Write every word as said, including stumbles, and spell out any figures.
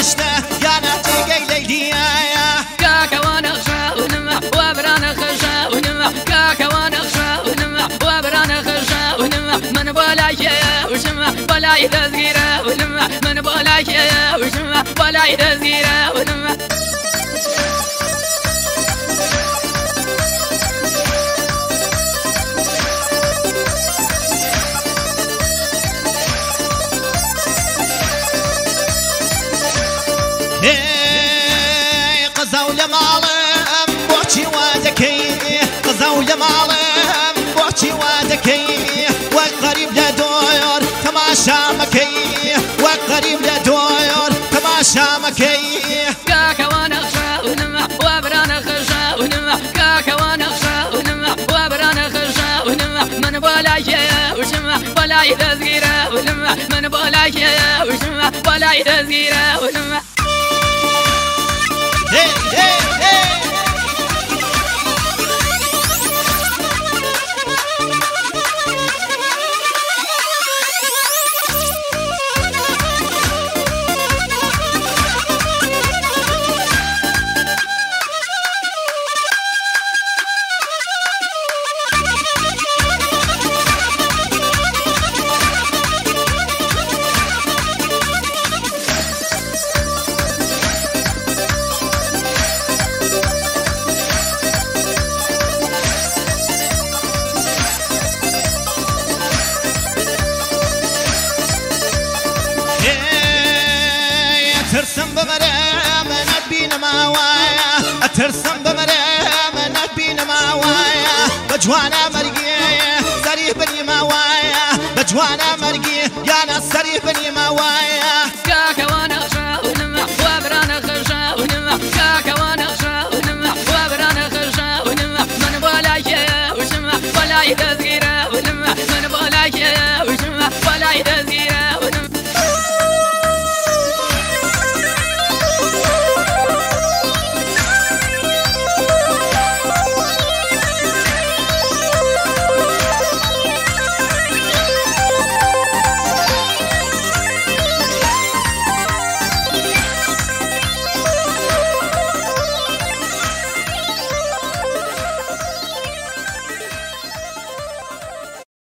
هشته یا نتیگه لیدیه كاكا وانا خشا ونمع وابرانا خشا ونمع كاكا وانا خشا ونمع وابرانا خشا ونمع من بولاك وشمع بولاي تزغيره ونمع من بولاك وشمع بولاي تزغيره ونمع قزاو لمالم بوچی وادکی قزاو لمالم بوچی وادکی وقریب لدور تماشا مکی وقریب لدور تماشا مکی كاكا وانا خشا ونمع وابرانا خشا ونمع كاكا وانا خشا ونمع وابرانا خشا ونمع من بولاك وشمع بولاي تزغيره ونمع من بولاك وشمع بولاي تزغيره ونمع Hey, hey, hey. ترسم بمرام نبين ماوايا ترسم بمرام نبين ماوايا بجوانا مرقية سريح بني ماوايا بجوانا مرقية يا ناس سريح بني